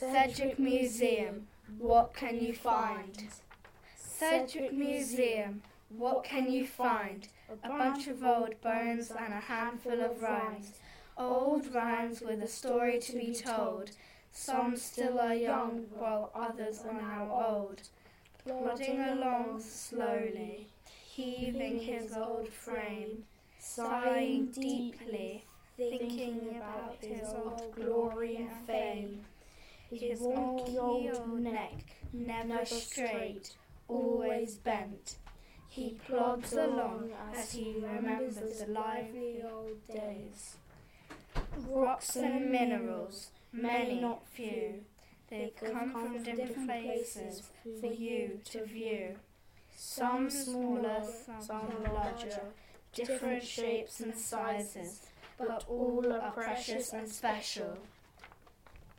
Sedgwick Museum, what can you find? Sedgwick Museum, what can you find? A bunch of old bones and a handful of rhymes. Old rhymes with a story to be told. Some still are young, while others are now old. Plodding along slowly, heaving his old frame, sighing deeply, thinking about his old glory and fame. His wonky old neck, never straight, always bent. He plods along as he remembers the lively old days. Rocks and minerals, many not few, they come from different places for you to view. Some smaller, some larger, different shapes and sizes, but all are precious and special.